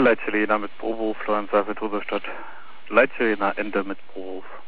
Leitsilena mit Proberuf, Steuern Seife, Drüberstadt. Leitsilena, Ende mit Proberuf.